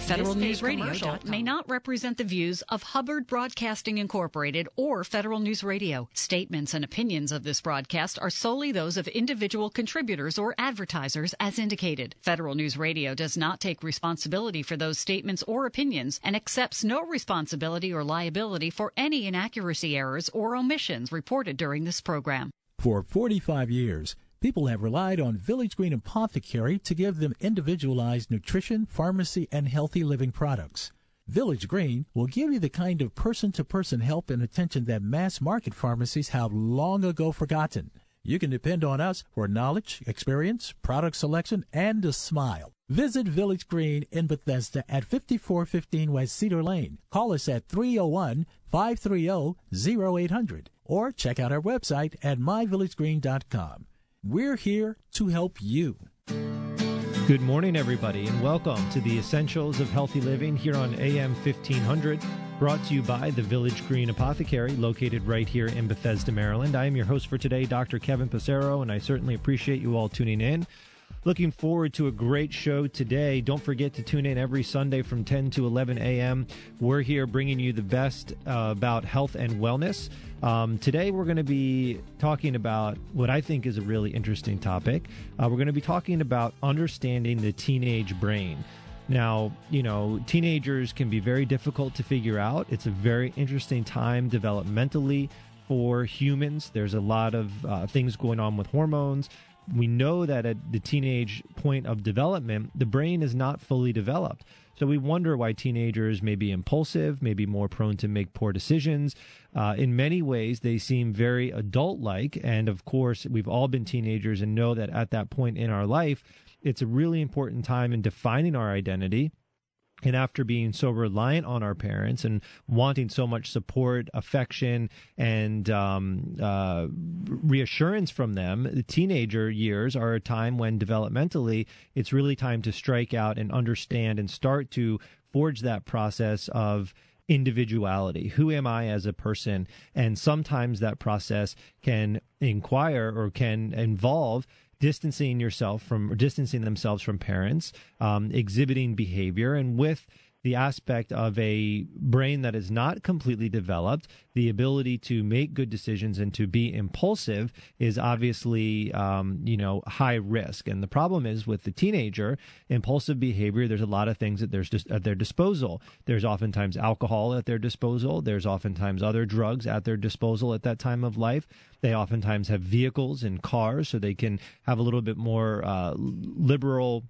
Federal News Radio may not represent the views of Hubbard Broadcasting Incorporated or Federal News Radio. Statements and opinions of this broadcast are solely those of individual contributors or advertisers as indicated. Federal News Radio does not take responsibility for those statements or opinions and accepts no responsibility or liability for any inaccuracy, errors, or omissions reported during this program. For 45 years, people have relied on Village Green Apothecary to give them individualized nutrition, pharmacy, and healthy living products. Village Green will give you the kind of person-to-person help and attention that mass-market pharmacies have long ago forgotten. You can depend on us for knowledge, experience, product selection, and a smile. Visit Village Green in Bethesda at 5415 West Cedar Lane. Call us at 301-530-0800 or check out our website at myvillagegreen.com. We're here to help you. Good morning, everybody, and welcome to the Essentials of Healthy Living here on AM 1500, brought to you by the Village Green Apothecary, located right here in Bethesda, Maryland. I am your host for today, Dr. Kevin Passero, and I certainly appreciate you all tuning in. Looking forward to a great show today. Don't forget to tune in every Sunday from 10 to 11 a.m. We're here bringing you the best about health and wellness. Today we're going to be talking about what I think is a really interesting topic. We're going to be talking about understanding the teenage brain. Now, teenagers can be very difficult to figure out. It's a very interesting time developmentally for humans. There's a lot of things going on with hormones. We know that at the teenage point of development, the brain is not fully developed. So we wonder why teenagers may be impulsive, may be more prone to make poor decisions. In many ways, they seem very adult-like. And of course, we've all been teenagers and know that at that point in our life, it's a really important time in defining our identity. And after being so reliant on our parents and wanting so much support, affection, and reassurance from them, the teenager years are a time when developmentally it's really time to strike out and understand and start to forge that process of individuality. Who am I as a person? And sometimes that process can inquire or can involve distancing themselves from parents, exhibiting behavior, and with the aspect of a brain that is not completely developed, the ability to make good decisions and to be impulsive is obviously, high risk. And the problem is with the teenager, impulsive behavior, there's a lot of things that there's just at their disposal. There's oftentimes alcohol at their disposal. There's oftentimes other drugs at their disposal at that time of life. They oftentimes have vehicles and cars, so they can have a little bit more liberal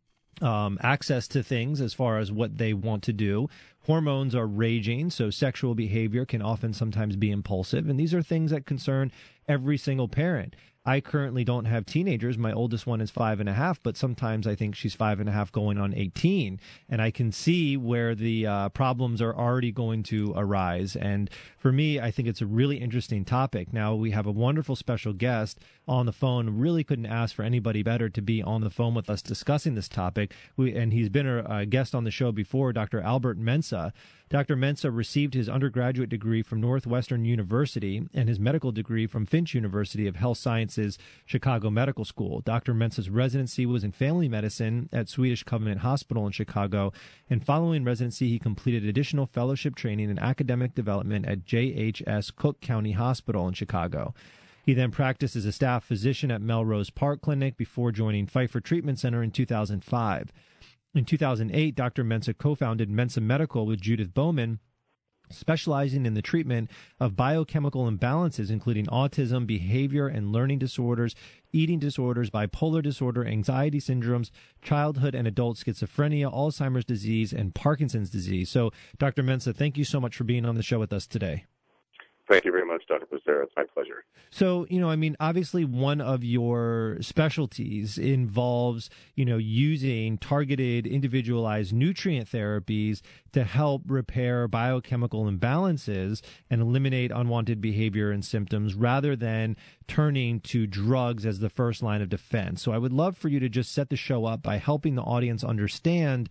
access to things as far as what they want to do. Hormones are raging, so sexual behavior can sometimes be impulsive. And these are things that concern every single parent. I currently don't have teenagers. My oldest one is 5.5, but sometimes I think she's 5.5 going on 18. And I can see where the problems are already going to arise. And for me, I think it's a really interesting topic. Now, we have a wonderful special guest on the phone. Really couldn't ask for anybody better to be on the phone with us discussing this topic. And he's been a guest on the show before, Dr. Albert Mensah. Dr. Mensah received his undergraduate degree from Northwestern University and his medical degree from Finch University of Health Sciences, Chicago Medical School. Dr. Mensah's residency was in family medicine at Swedish Covenant Hospital in Chicago, and following residency, he completed additional fellowship training in academic development at JHS Cook County Hospital in Chicago. He then practiced as a staff physician at Melrose Park Clinic before joining Pfeiffer Treatment Center in 2005. In 2008, Dr. Mensah co-founded Mensah Medical with Judith Bowman, specializing in the treatment of biochemical imbalances, including autism, behavior and learning disorders, eating disorders, bipolar disorder, anxiety syndromes, childhood and adult schizophrenia, Alzheimer's disease, and Parkinson's disease. So, Dr. Mensah, thank you so much for being on the show with us today. Thank you very much, Dr. Passero. It's my pleasure. So, obviously one of your specialties involves, using targeted, individualized nutrient therapies to help repair biochemical imbalances and eliminate unwanted behavior and symptoms rather than turning to drugs as the first line of defense. So I would love for you to just set the show up by helping the audience understand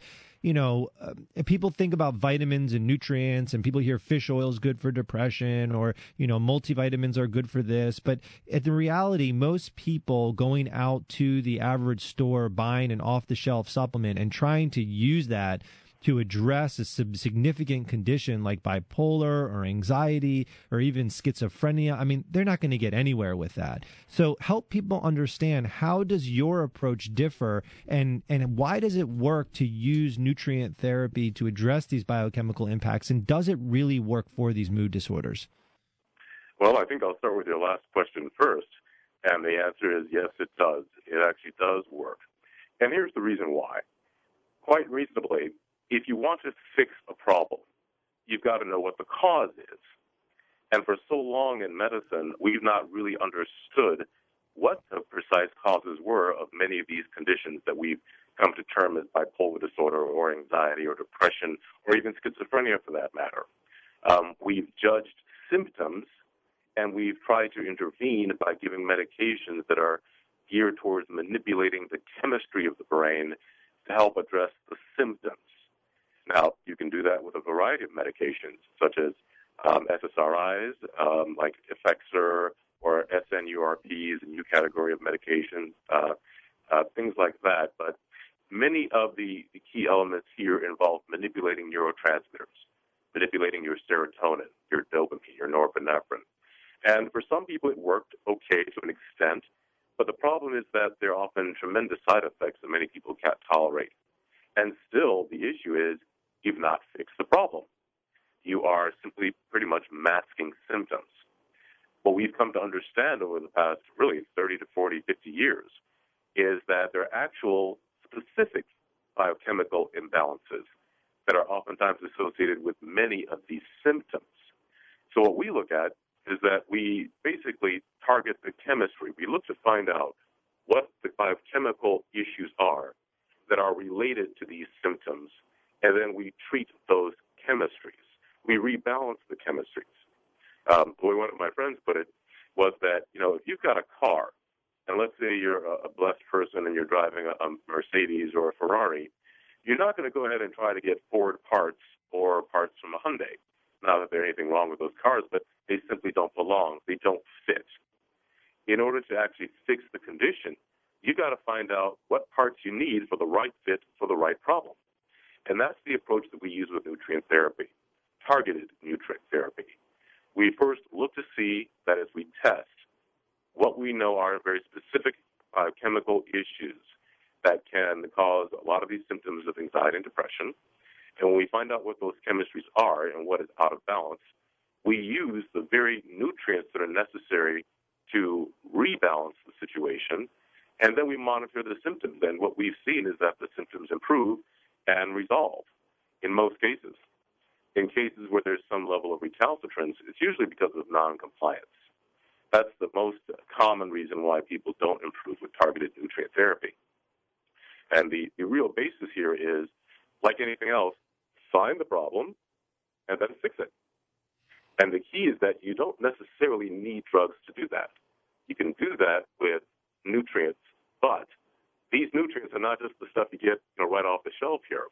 people think about vitamins and nutrients, and people hear fish oil is good for depression, or, multivitamins are good for this. But at the reality, most people going out to the average store, buying an off-the-shelf supplement and trying to use that to address a significant condition like bipolar or anxiety or even schizophrenia, I mean, they're not going to get anywhere with that. So help people understand, how does your approach differ, and why does it work to use nutrient therapy to address these biochemical impacts, and does it really work for these mood disorders? Well, I think I'll start with your last question first, and the answer is yes, it does. It actually does work. And here's the reason why. Quite reasonably, if you want to fix a problem, you've got to know what the cause is. And for so long in medicine, we've not really understood what the precise causes were of many of these conditions that we've come to term as bipolar disorder or anxiety or depression or even schizophrenia for that matter. We've judged symptoms, and we've tried to intervene by giving medications that are geared towards manipulating the chemistry of the brain to help address the symptoms. Now, you can do that with a variety of medications, such as SSRIs, like Effexor or SNURPs, a new category of medications, things like that. But many of the key elements here involve manipulating neurotransmitters, manipulating your serotonin, your dopamine, your norepinephrine. And for some people, it worked okay to an extent, but the problem is that there are often tremendous side effects that many people can't tolerate. And still, the issue is you've not fixed the problem. You are simply pretty much masking symptoms. What we've come to understand over the past really 30 to 40, 50 years is that there are actual specific biochemical imbalances that are oftentimes associated with many of these symptoms. So what we look at is that we basically target the chemistry. We look to find out what the biochemical issues are that are related to these symptoms, and then we treat those chemistries. We rebalance the chemistries. The way one of my friends put it was that, if you've got a car, and let's say you're a blessed person and you're driving a Mercedes or a Ferrari, you're not going to go ahead and try to get Ford parts or parts from a Hyundai. Not that there's anything wrong with those cars, but they simply don't belong. They don't fit. In order to actually fix the condition, you got to find out what parts you need for the right fit for the right problem. And that's the approach that we use with nutrient therapy, targeted nutrient therapy. We first look to see that as we test, what we know are very specific chemical issues that can cause a lot of these symptoms of anxiety and depression. And when we find out what those chemistries are and what is out of balance, we use the very nutrients that are necessary to rebalance the situation, and then we monitor the symptoms. And what we've seen is that the symptoms improve and resolve in most cases. In cases where there's some level of recalcitrance, it's usually because of noncompliance. That's the most common reason why people don't improve with targeted nutrient therapy. And the real basis here is, like anything else, find the problem and then fix it. And the key is that you don't necessarily need drugs to do that. You can do that with nutrients, but these nutrients are not just the stuff you get right off the shelf here.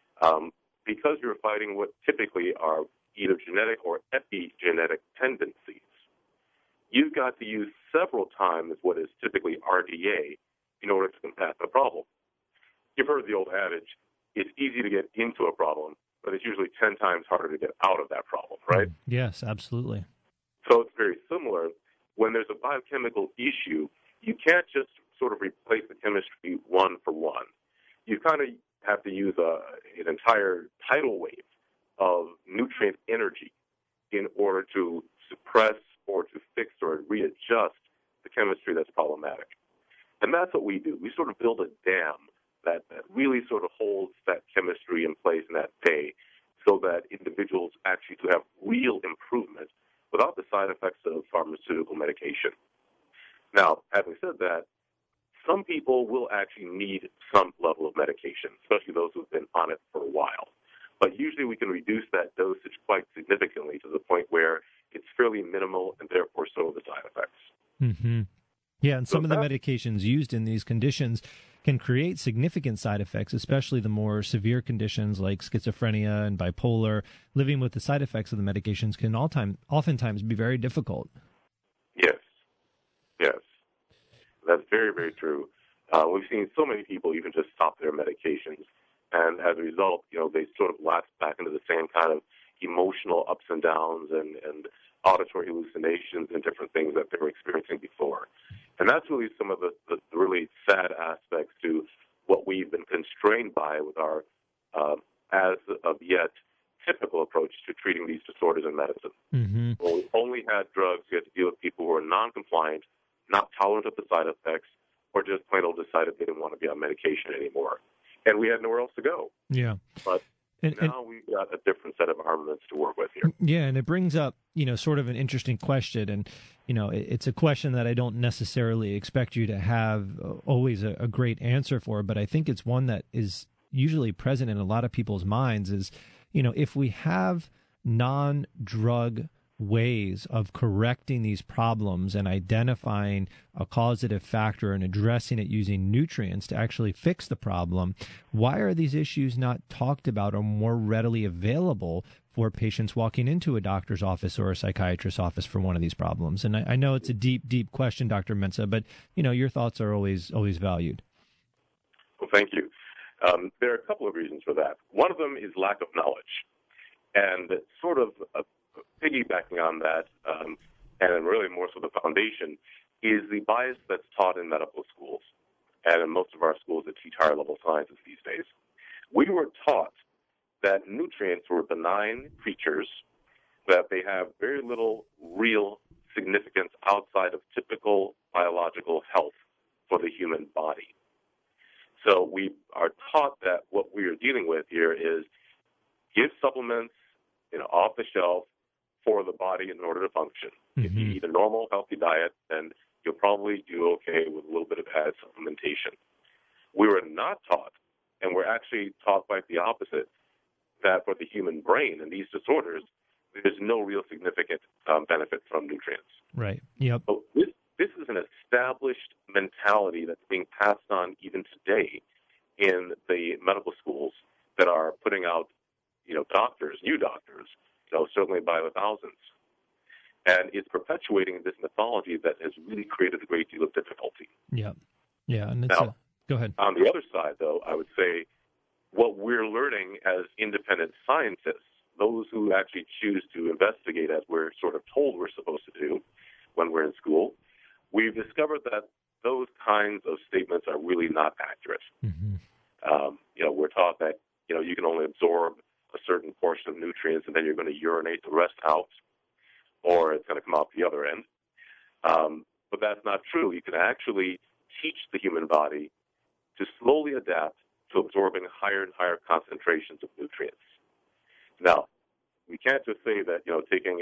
Because you're fighting what typically are either genetic or epigenetic tendencies, you've got to use several times what is typically RDA in order to combat the problem. You've heard the old adage, it's easy to get into a problem, but it's usually 10 times harder to get out of that problem, right? Yes, absolutely. So it's very similar. When there's a biochemical issue, you can't just sort of replace the chemistry one for one. You kind of have to use an entire tidal wave of nutrient energy in order to suppress or to fix or readjust the chemistry that's problematic. And that's what we do. We sort of build a dam that really sort of holds that chemistry in place in that day so that individuals actually do have real improvement without the side effects of pharmaceutical medication. Now, having said that, some people will actually need some level of medication, especially those who've been on it for a while. But usually we can reduce that dosage quite significantly to the point where it's fairly minimal and therefore so are the side effects. Mm-hmm. Yeah, and some of the medications used in these conditions can create significant side effects, especially the more severe conditions like schizophrenia and bipolar. Living with the side effects of the medications can oftentimes be very difficult. Yes. That's very, very true. We've seen so many people even just stop their medications. And as a result, they sort of lapse back into the same kind of emotional ups and downs and auditory hallucinations and different things that they were experiencing before. And that's really some of the really sad aspects to what we've been constrained by with our, as of yet, typical approach to treating these disorders in medicine. Mm-hmm. Well, we only had drugs. We had to deal with people who are non-compliant, not tolerant of the side effects, or just plain old decided they didn't want to be on medication anymore. And we had nowhere else to go. Yeah. But now we've got a different set of armaments to work with here. Yeah, and it brings up, sort of an interesting question. And, it's a question that I don't necessarily expect you to have always a great answer for, but I think it's one that is usually present in a lot of people's minds is, if we have non-drug ways of correcting these problems and identifying a causative factor and addressing it using nutrients to actually fix the problem, why are these issues not talked about or more readily available for patients walking into a doctor's office or a psychiatrist's office for one of these problems? And I know it's a deep, deep question, Dr. Mensah, but, your thoughts are always valued. Well, thank you. There are a couple of reasons for that. One of them is lack of knowledge. And sort of piggybacking on that, and really more so the foundation, is the bias that's taught in medical schools and in most of our schools that teach higher level sciences these days. We were taught that nutrients were benign creatures, that they have very little real significance outside of typical biological health for the human body. So we are taught that what we are dealing with here is give supplements, off the shelf for the body in order to function. Mm-hmm. If you eat a normal, healthy diet, then you'll probably do okay with a little bit of added supplementation. We were not taught, and we're actually taught quite the opposite, that for the human brain and these disorders, there's no real significant benefit from nutrients. Right. Yep. So this is an established mentality that's being passed on even today in the medical schools that are putting out, new doctors, certainly by the thousands. And it's perpetuating this mythology that has really created a great deal of difficulty. Yeah. Yeah. And now, go ahead. On the other side, though, I would say what we're learning as independent scientists, those who actually choose to investigate as we're sort of told we're supposed to do when we're in school, we've discovered that those kinds of statements are really not accurate. Mm-hmm. We're taught that, you can only absorb a certain portion of nutrients and then you're going to urinate the rest out, or it's going to come out the other end. But that's not true. You can actually teach the human body to slowly adapt to absorbing higher and higher concentrations of nutrients. Now, we can't just say that, taking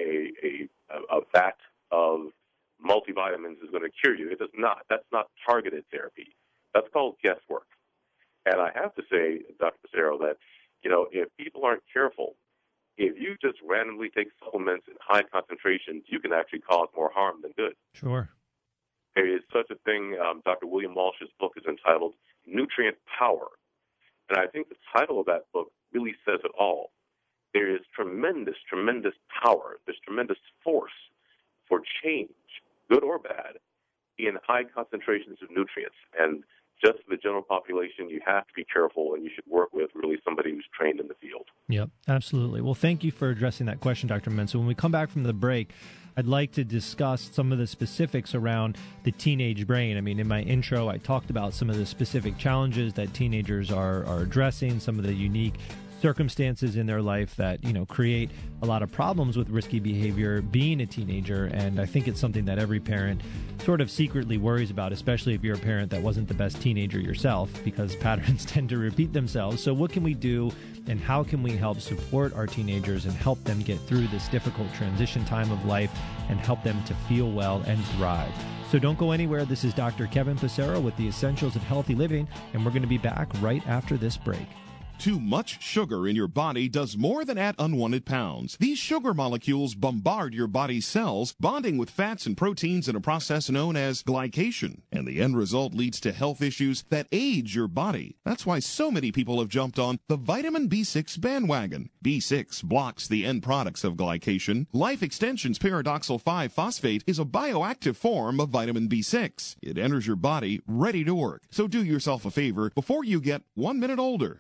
a vat of multivitamins is going to cure you. It does not. That's not targeted therapy. That's called guesswork. And I have to say, Dr. Passero, that, if people aren't careful, if you just randomly take supplements in high concentrations, you can actually cause more harm than good. Sure. There is such a thing. Dr. William Walsh's book is entitled Nutrient Power. And I think the title of that book really says it all. There is tremendous, tremendous power. There's tremendous force for change, good or bad, in high concentrations of nutrients. And just for the general population, you have to be careful, and you should work with really somebody who's trained in the field. Yep, absolutely. Well, thank you for addressing that question, Dr. Mensah. When we come back from the break, I'd like to discuss some of the specifics around the teenage brain. I mean, in my intro, I talked about some of the specific challenges that teenagers are addressing, some of the unique circumstances in their life that, create a lot of problems with risky behavior being a teenager. And I think it's something that every parent sort of secretly worries about, especially if you're a parent that wasn't the best teenager yourself, because patterns tend to repeat themselves. So what can we do, and how can we help support our teenagers and help them get through this difficult transition time of life and help them to feel well and thrive? So don't go anywhere. This is Dr. Kevin Passero with the Essentials of Healthy Living, and we're going to be back right after this break. Too much sugar in your body does more than add unwanted pounds. These sugar molecules bombard your body's cells, bonding with fats and proteins in a process known as glycation. And the end result leads to health issues that age your body. That's why so many people have jumped on the vitamin B6 bandwagon. B6 blocks the end products of glycation. Life Extension's Paradoxal 5-phosphate is a bioactive form of vitamin B6. It enters your body ready to work. So do yourself a favor before you get 1 minute older. Stop by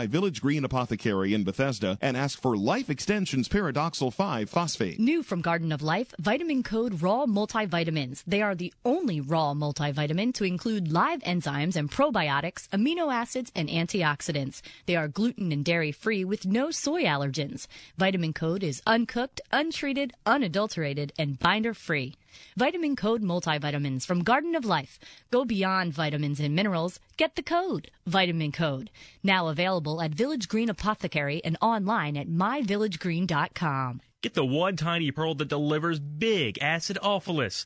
My Village Green Apothecary in Bethesda and ask for Life Extension's Paradoxal 5 Phosphate. New from Garden of Life, Vitamin Code Raw Multivitamins. They are the only raw multivitamin to include live enzymes and probiotics, amino acids, and antioxidants. They are gluten and dairy-free with no soy allergens. Vitamin Code is uncooked, untreated, unadulterated, and binder-free. Vitamin Code multivitamins from Garden of Life. Go beyond vitamins and minerals. Get the code, Vitamin Code. Now available at Village Green Apothecary and online at myvillagegreen.com. Get the one tiny pearl that delivers big acidophilus,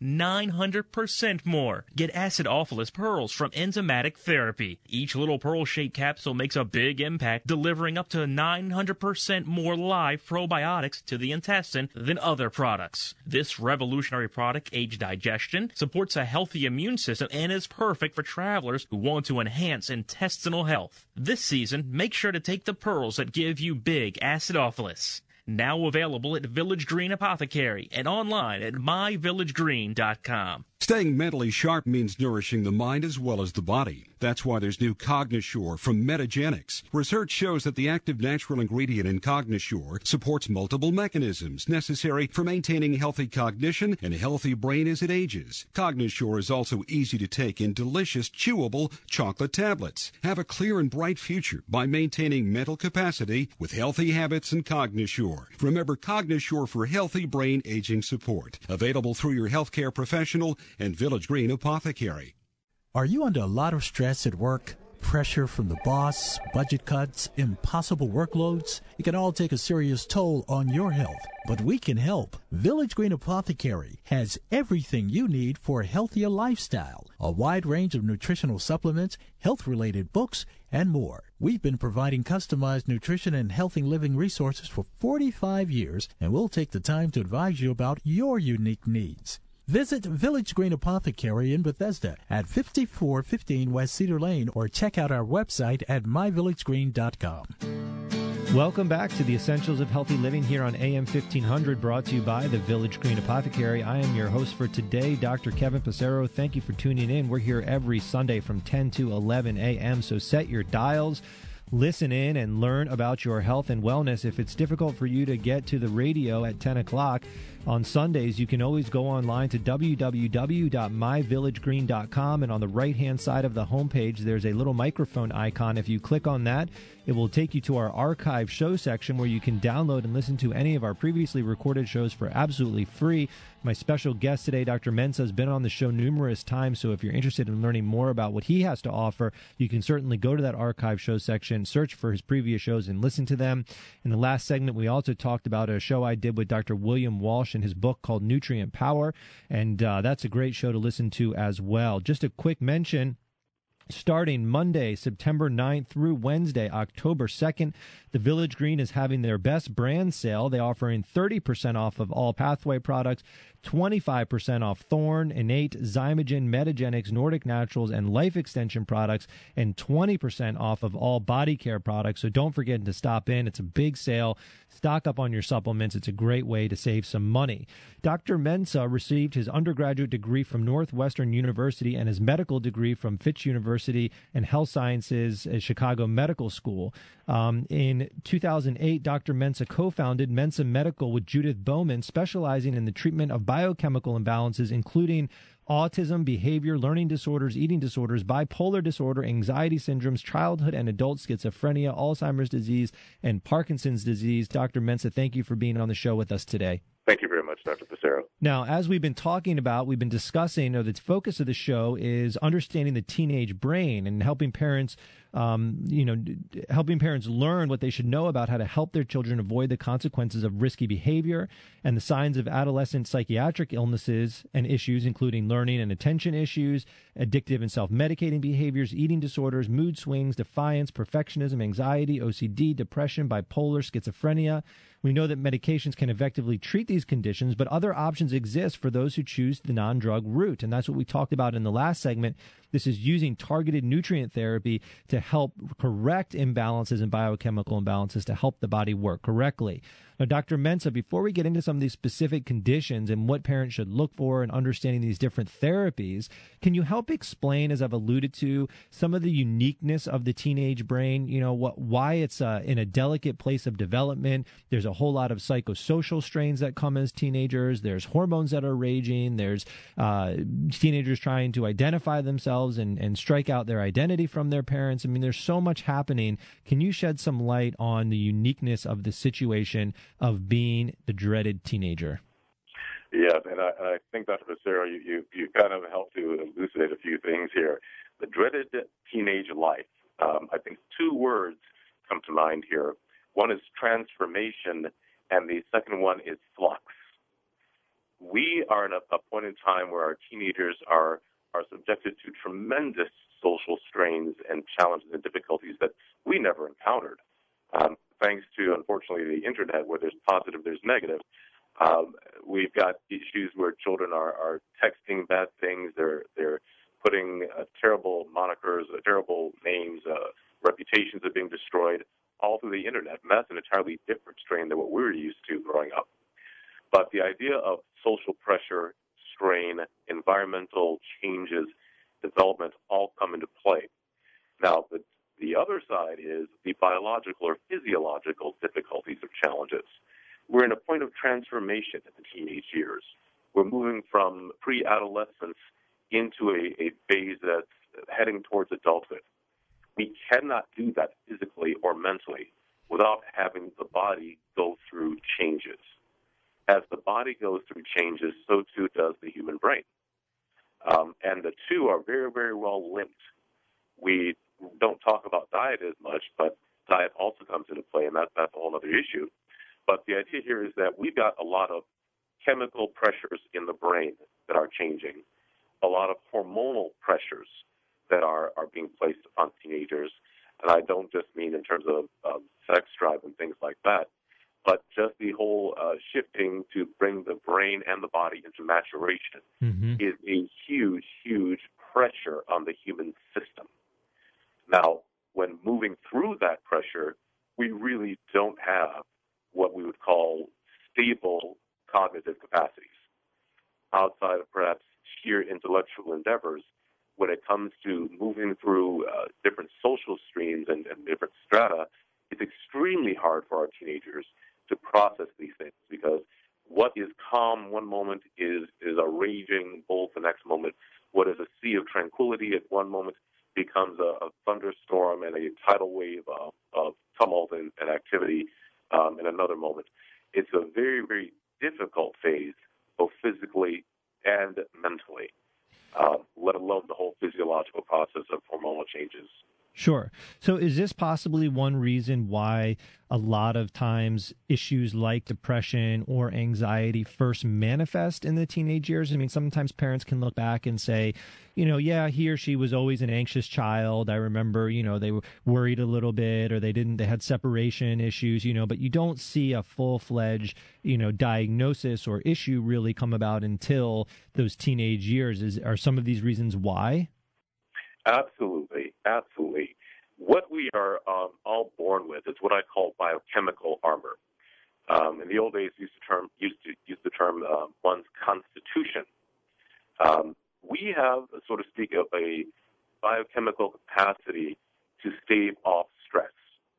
900% more. Get acidophilus pearls from Enzymatic Therapy. Each little pearl-shaped capsule makes a big impact, delivering up to 900% more live probiotics to the intestine than other products. This revolutionary product aids digestion, supports a healthy immune system, and is perfect for travelers who want to enhance intestinal health. This season, make sure to take the pearls that give you big acidophilus. Now available at Village Green Apothecary and online at myvillagegreen.com. Staying mentally sharp means nourishing the mind as well as the body. That's why there's new Cognosure from Metagenics. Research shows that the active natural ingredient in Cognosure supports multiple mechanisms necessary for maintaining healthy cognition and a healthy brain as it ages. Cognosure is also easy to take in delicious, chewable chocolate tablets. Have a clear and bright future by maintaining mental capacity with healthy habits and Cognosure. Remember Cognosure for healthy brain aging support. Available through your healthcare professional and Village Green Apothecary. Are you under a lot of stress at work? Pressure from the boss, budget cuts, impossible workloads? It can all take a serious toll on your health. But we can help. Village Green Apothecary has everything you need for a healthier lifestyle. A wide range of nutritional supplements, health-related books, and more. We've been providing customized nutrition and healthy living resources for 45 years, and we'll take the time to advise you about your unique needs. Visit Village Green Apothecary in Bethesda at 5415 West Cedar Lane or check out our website at myvillagegreen.com. Welcome back to the Essentials of Healthy Living here on AM 1500, brought to you by the Village Green Apothecary. I am your host for today, Dr. Kevin Passero. Thank you for tuning in. We're here every Sunday from 10 to 11 a.m., so set your dials. Listen in and learn about your health and wellness. If it's difficult for you to get to the radio at 10 o'clock on Sundays, you can always go online to www.myvillagegreen.com, and on the right-hand side of the homepage, there's a little microphone icon. If you click on that, it will take you to our archive show section where you can download and listen to any of our previously recorded shows for absolutely free. My special guest today, Dr. Mensah, has been on the show numerous times, so if you're interested in learning more about what he has to offer, you can certainly go to that archive show section, search for his previous shows, and listen to them. In the last segment, we also talked about a show I did with Dr. William Walsh and his book called Nutrient Power, and that's a great show to listen to as well. Just a quick mention. Starting Monday, September 9th through Wednesday, October 2nd, the Village Green is having their best brand sale. They're offering 30% off of all Pathway products, 25% off Thorne, Innate, Zymogen, Metagenics, Nordic Naturals, and Life Extension products, and 20% off of all body care products. So don't forget to stop in. It's a big sale. Stock up on your supplements. It's a great way to save some money. Dr. Mensah received his undergraduate degree from Northwestern University and his medical degree from Fitch University and Health Sciences at Chicago Medical School. In 2008, Dr. Mensah co-founded Mensah Medical with Judith Bowman, specializing in the treatment of biochemical imbalances, including autism, behavior, learning disorders, eating disorders, bipolar disorder, anxiety syndromes, childhood and adult schizophrenia, Alzheimer's disease, and Parkinson's disease. Dr. Mensah, thank you for being on the show with us today. Thank you very much, Dr. Passero. Now, as we've been talking about, we've been discussing, the focus of the show is understanding the teenage brain and helping parents, helping parents learn what they should know about how to help their children avoid the consequences of risky behavior and the signs of adolescent psychiatric illnesses and issues, including learning and attention issues, addictive and self-medicating behaviors, eating disorders, mood swings, defiance, perfectionism, anxiety, OCD, depression, bipolar, schizophrenia. We know that medications can effectively treat these conditions, but other options exist for those who choose the non-drug route. And that's what we talked about in the last segment. This is using targeted nutrient therapy to help correct imbalances and biochemical imbalances to help the body work correctly. Now, Dr. Mensah, before we get into some of these specific conditions and what parents should look for in understanding these different therapies, can you help explain, as I've alluded to, some of the uniqueness of the teenage brain? Why it's in a delicate place of development. There's a whole lot of psychosocial strains that come as teenagers. There's hormones that are raging. There's teenagers trying to identify themselves and strike out their identity from their parents. I mean, there's so much happening. Can you shed some light on the uniqueness of the situation of being the dreaded teenager? Yes, and I think, Dr. Becerra, you kind of helped to elucidate a few things here. The dreaded teenage life. I think two words come to mind here. One is transformation, and the second one is flux. We are in a point in time where our teenagers are subjected to tremendous social strains and challenges and difficulties that we never encountered. Thanks to, unfortunately, the internet, where there's positive, there's negative. We've got issues where children are texting bad things. They're putting terrible monikers, terrible names, reputations are being destroyed all through the internet. And that's an entirely different strain than what we were used to growing up. But the idea of social pressure, strain, environmental changes, development all come into play. Now, the other side is the biological or physiological difficulties or challenges. We're in a point of transformation in the teenage years. We're moving from pre-adolescence into a phase that's heading towards adulthood. We cannot do that physically or mentally without having the body go through changes. As the body goes through changes, so too does the human brain. And the two are very, very well linked. We don't talk about diet as much, but diet also comes into play, and that's a whole other issue. But the idea here is that we've got a lot of chemical pressures in the brain that are changing, a lot of hormonal pressures that are being placed upon teenagers. And I don't just mean in terms of sex drive and things like that, but just the whole shifting to bring the brain and the body into maturation is a huge, huge pressure on the human system. Now, when moving through that pressure, we really don't have what we would call stable cognitive capacities. Outside of perhaps sheer intellectual endeavors, when it comes to moving through different social streams and different strata, it's extremely hard for our teenagers to process these things, because what is calm one moment is a raging bull the next moment. What is a sea of tranquility at one moment becomes a thunderstorm and a tidal wave of tumult and activity in another moment. It's a very, very difficult phase, both physically and mentally, let alone the whole physiological process of hormonal changes. Sure. So is this possibly one reason why a lot of times issues like depression or anxiety first manifest in the teenage years? I mean, sometimes parents can look back and say, yeah, he or she was always an anxious child. I remember, they were worried a little bit, or they had separation issues, but you don't see a full-fledged, diagnosis or issue really come about until those teenage years. Are some of these reasons why? Absolutely, absolutely. What we are all born with is what I call biochemical armor. In the old days, used to use the term one's constitution. We have, so to speak, of a biochemical capacity to stave off stress,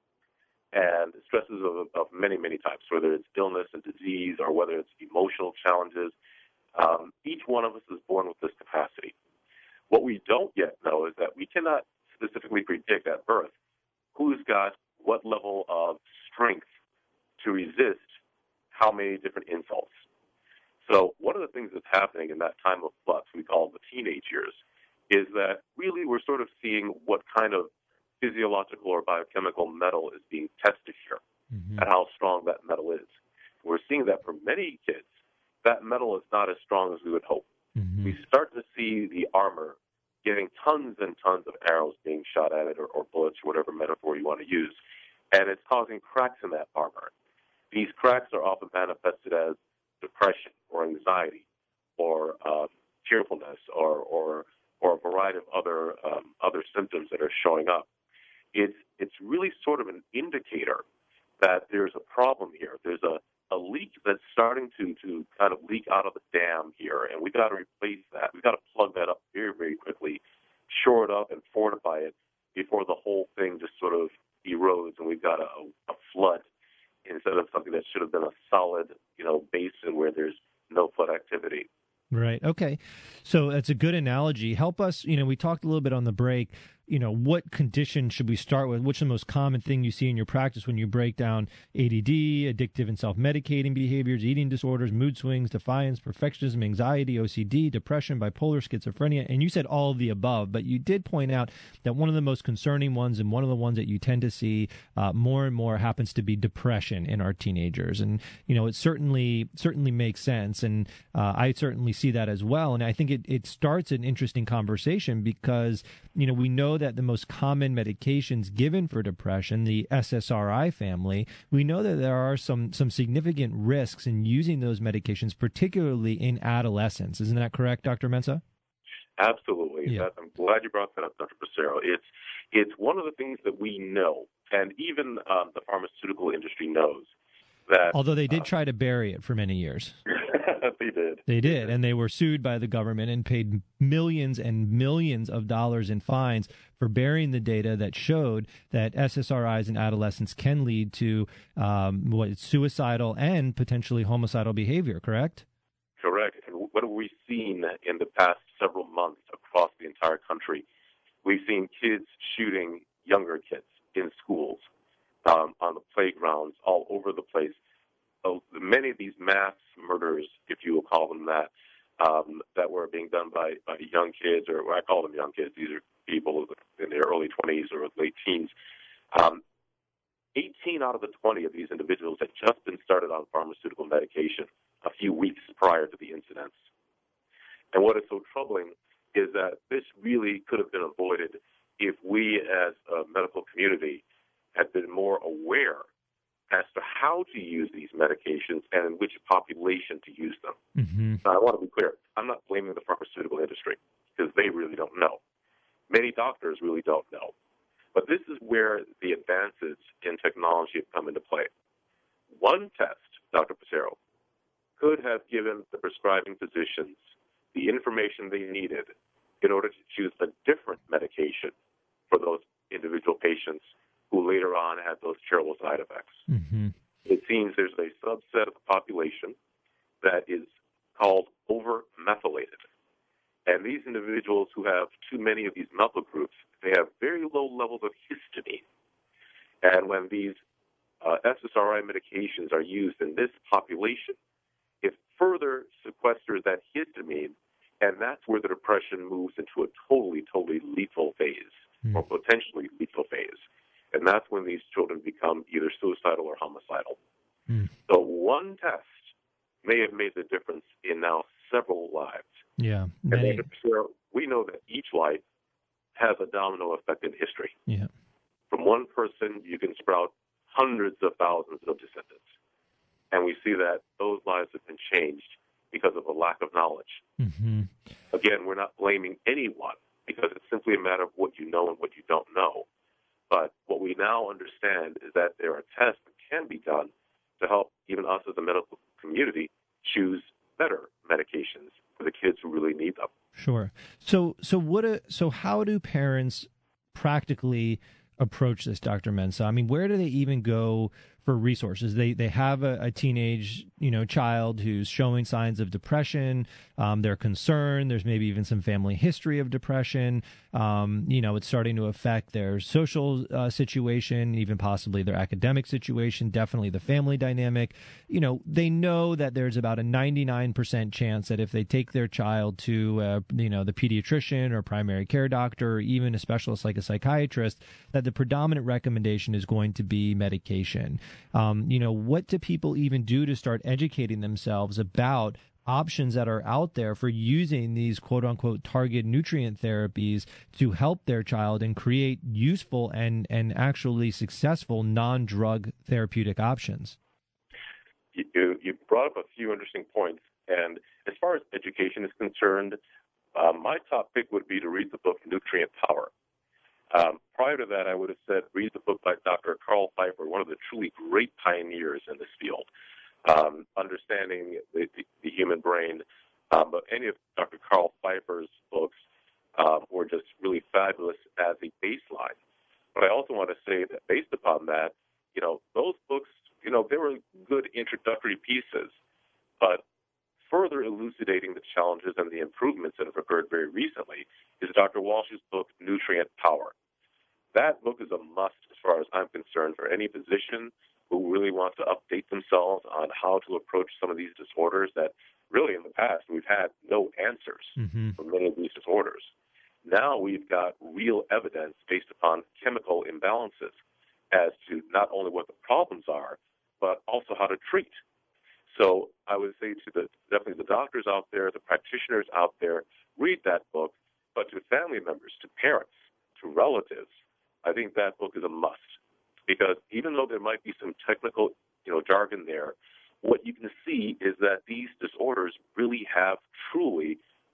and stresses of many, many types, whether it's illness and disease or whether it's emotional challenges. Each one of us is born with this capacity. What we don't yet know is that we cannot specifically predict at birth who's got what level of strength to resist how many different insults. So one of the things that's happening in that time of flux we call the teenage years is that really we're sort of seeing what kind of physiological or biochemical metal is being tested here and how strong that metal is. We're seeing that for many kids, that metal is not as strong as we would hope. We start to see the armor getting tons and tons of arrows being shot at it, or bullets, or whatever metaphor you want to use, and it's causing cracks in that armor. These cracks are often manifested as depression or anxiety or cheerfulness or a variety of other symptoms that are showing up. It's really sort of an indicator that there's a problem here. There's a leak that's starting to kind of leak out of the dam here, and we've got to replace that. We've got to plug that up very, very quickly, shore it up and fortify it before the whole thing just sort of erodes and we've got a flood instead of something that should have been a solid, basin where there's no flood activity. Right. Okay. So that's a good analogy. Help us, we talked a little bit on the break, what condition should we start with? What's the most common thing you see in your practice when you break down ADD, addictive and self-medicating behaviors, eating disorders, mood swings, defiance, perfectionism, anxiety, OCD, depression, bipolar, schizophrenia? And you said all of the above, but you did point out that one of the most concerning ones and one of the ones that you tend to see more and more happens to be depression in our teenagers. And, it certainly makes sense. And I certainly see that as well. And I think it starts an interesting conversation because, we know that the most common medications given for depression, the SSRI family, we know that there are some significant risks in using those medications, particularly in adolescence. Isn't that correct, Dr. Mensah? Absolutely. Yeah. I'm glad you brought that up, Dr. Passero. It's one of the things that we know, and even the pharmaceutical industry knows that. Although they did try to bury it for many years. They did, and they were sued by the government and paid millions and millions of dollars in fines for burying the data that showed that SSRIs in adolescents can lead to suicidal and potentially homicidal behavior, correct? Correct. And what have we seen in the past several months across the entire country? We've seen kids shooting younger kids in schools, on the playgrounds, all over the place. So many of these mass murders, if you will call them that, that were being done by young kids, or I call them young kids. These are people in their early 20s or late teens. 18 out of the 20 of these individuals had just been started on pharmaceutical medication a few weeks prior to the incidents. And what is so troubling is that this really could have been avoided if we as a medical community had been more aware as to how to use these medications and in which population to use them. Mm-hmm. Now, I want to be clear. I'm not blaming the pharmaceutical industry because they really don't know. Many doctors really don't know. But this is where the advances in technology have come into play. One test, Dr. Passero, could have given the prescribing physicians the information they needed in order to choose a different medication for those individual patients who later on had those terrible side effects. Mm-hmm. It seems there's a subset of the population that is called over-methylated. And these individuals who have too many of these methyl groups, they have very low levels of histamine. And when these SSRI medications are used in this population, it further sequesters that histamine, and that's where the depression moves into a totally lethal phase, or potentially lethal phase. And that's when these children become either suicidal or homicidal. So one test may have made the difference in now several lives. Yeah. And we know that each life has a domino effect in history. Yeah. From one person, you can sprout hundreds of thousands of descendants. And we see that those lives have been changed because of a lack of knowledge. Mm-hmm. Again, we're not blaming anyone because it's simply a matter of what you know and what you don't know. But what we now understand is that there are tests that can be done to help even us as a medical community choose better medications for the kids who really need them. Sure. So how do parents practically approach this, Dr. Mensah? I mean, where do they even go for resources? They have a teenage child who's showing signs of depression. They're concerned. There's maybe even some family history of depression. It's starting to affect their social situation, even possibly their academic situation, definitely the family dynamic. They know that there's about a 99% chance that if they take their child to the pediatrician or primary care doctor or even a specialist like a psychiatrist, that the predominant recommendation is going to be medication. What do people even do to start educating themselves about options that are out there for using these quote-unquote target nutrient therapies to help their child and create useful and actually successful non-drug therapeutic options? You brought up a few interesting points. And as far as education is concerned, my top pick would be to read the book Nutrient Power. Prior to that, I would have said read the book by Dr. Carl Pfeiffer, one of the truly great pioneers in this field, understanding the human brain. But any of Dr. Carl Pfeiffer's books were just really fabulous as a baseline. But I also want to say that based upon that, those books, they were good introductory pieces, but further elucidating the challenges and the improvements that have occurred very recently is Dr. Walsh's book, Nutrient Power. That book is a must as far as I'm concerned for any physician who really wants to update themselves on how to approach some of these disorders that really in the past we've had no answers for many of these disorders. Now we've got real evidence based upon chemical imbalances as to not only what the problems are, but also how to treat. So I would say to definitely the doctors out there, the practitioners out there, read that book, but to family members, to parents, to relatives, I think that book is a must. Because even though there might be some technical, jargon there, what you can see is that these disorders really have truly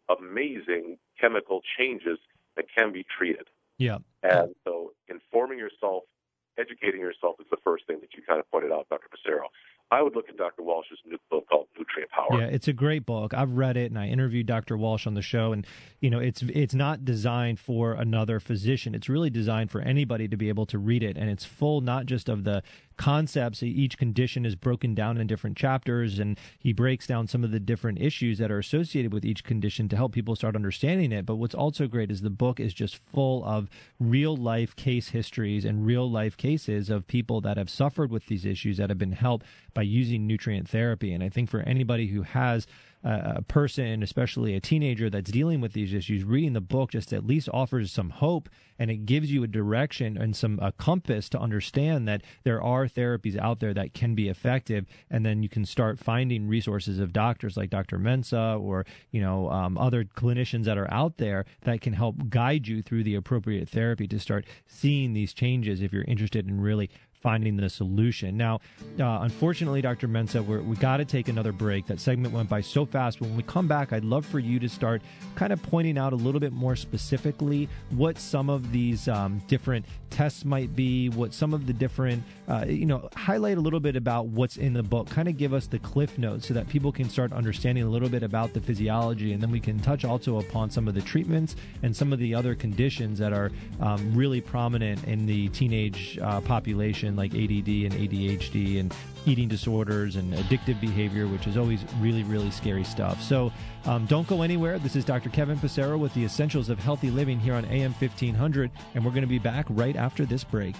amazing chemical changes that can be treated. Yeah. And so informing yourself, educating yourself is the first thing that you kind of pointed out, Dr. Passero. I would look at Dr. Walsh's new book called Nutrient Power. Yeah, it's a great book. I've read it, and I interviewed Dr. Walsh on the show, and it's not designed for another physician. It's really designed for anybody to be able to read it, and it's full not just of the concepts. Each condition is broken down in different chapters, and he breaks down some of the different issues that are associated with each condition to help people start understanding it. But what's also great is the book is just full of real-life case histories and real-life cases of people that have suffered with these issues that have been helped by using nutrient therapy. And I think for anybody who has a person, especially a teenager that's dealing with these issues, reading the book just at least offers some hope, and it gives you a direction and a compass to understand that there are therapies out there that can be effective, and then you can start finding resources of doctors like Dr. Mensah or other clinicians that are out there that can help guide you through the appropriate therapy to start seeing these changes if you're interested in really finding the solution. Now, unfortunately, Dr. Mensah, we got to take another break. That segment went by so fast. When we come back, I'd love for you to start kind of pointing out a little bit more specifically what some of these different tests might be, what some of the different, highlight a little bit about what's in the book, kind of give us the cliff notes so that people can start understanding a little bit about the physiology, and then we can touch also upon some of the treatments and some of the other conditions that are really prominent in the teenage population, like ADD and ADHD and eating disorders and addictive behavior, which is always really, really scary stuff. So don't go anywhere. This is Dr. Kevin Passero with the Essentials of Healthy Living here on AM 1500, and we're going to be back right after this break.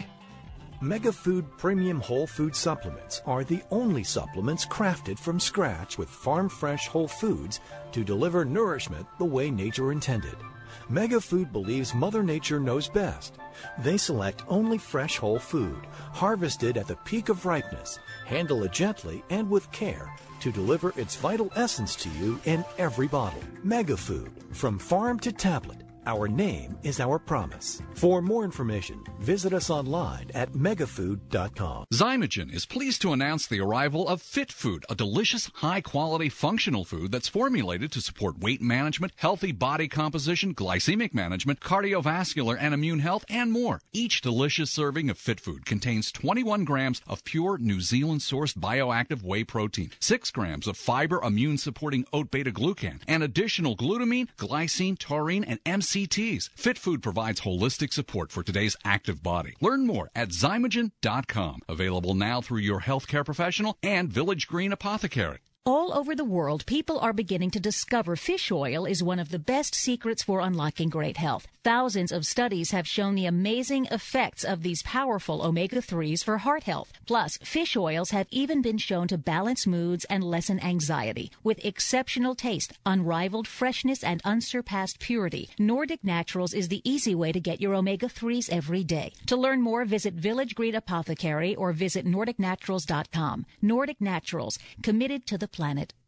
MegaFood Premium Whole Food Supplements are the only supplements crafted from scratch with farm-fresh whole foods to deliver nourishment the way nature intended. MegaFood believes Mother Nature knows best. They select only fresh whole food, harvested at the peak of ripeness, handle it gently and with care to deliver its vital essence to you in every bottle. MegaFood, from farm to tablet. Our name is our promise. For more information, visit us online at megafood.com. Zymogen is pleased to announce the arrival of Fit Food, a delicious, high-quality, functional food that's formulated to support weight management, healthy body composition, glycemic management, cardiovascular and immune health, and more. Each delicious serving of Fit Food contains 21 grams of pure New Zealand-sourced bioactive whey protein, 6 grams of fiber immune-supporting oat beta-glucan, and additional glutamine, glycine, taurine, and MCTs. Fit Food provides holistic support for today's active body. Learn more at Zymogen.com. Available now through your healthcare professional and Village Green Apothecary. All over the world, people are beginning to discover fish oil is one of the best secrets for unlocking great health. Thousands of studies have shown the amazing effects of these powerful omega-3s for heart health. Plus, fish oils have even been shown to balance moods and lessen anxiety. With exceptional taste, unrivaled freshness, and unsurpassed purity, Nordic Naturals is the easy way to get your omega-3s every day. To learn more, visit Village Green Apothecary or visit NordicNaturals.com. Nordic Naturals, committed to the planet,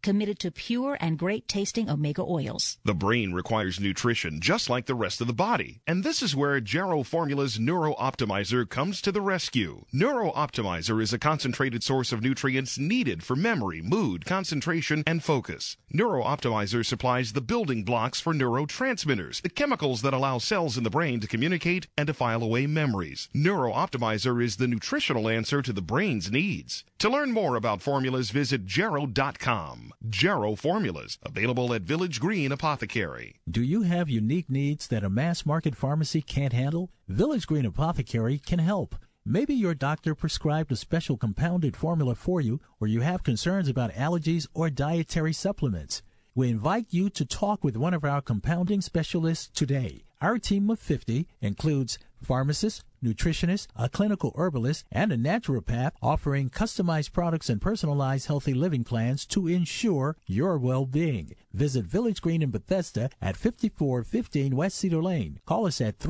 committed to pure and great-tasting omega oils. The brain requires nutrition just like the rest of the body, and this is where Jarrow Formula's Neuro Optimizer comes to the rescue. Neuro Optimizer is a concentrated source of nutrients needed for memory, mood, concentration, and focus. Neuro Optimizer supplies the building blocks for neurotransmitters, the chemicals that allow cells in the brain to communicate and to file away memories. Neuro Optimizer is the nutritional answer to the brain's needs. To learn more about formulas, visit Jarrow.com. Jarrow Formulas, available at Village Green Apothecary. Do you have unique needs that a mass market pharmacy can't handle? Village Green Apothecary can help. Maybe your doctor prescribed a special compounded formula for you, or you have concerns about allergies or dietary supplements. We invite you to talk with one of our compounding specialists today. Our team of 50 includes pharmacists, nutritionists, a clinical herbalist, and a naturopath offering customized products and personalized healthy living plans to ensure your well-being. Visit Village Green in Bethesda at 5415 West Cedar Lane. Call us at